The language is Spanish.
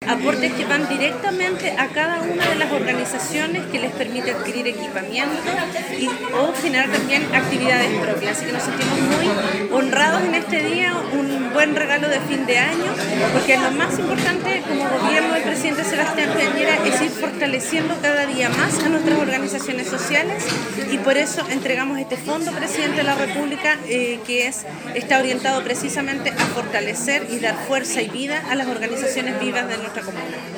aportes que van directamente a cada una de las organizaciones que les permite adquirir equipamiento o generar también actividades propias. Así que nos sentimos muy honrados en este día, un buen regalo de fin de año, porque lo más importante como gobierno del presidente Sebastián Piñera es ir fortaleciendo cada día más a nuestras organizaciones sociales, y por eso entregamos este fondo, presidente de la República, que está orientado precisamente a fortalecer y dar fuerza y vida a las organizaciones vivas de nuestra comuna.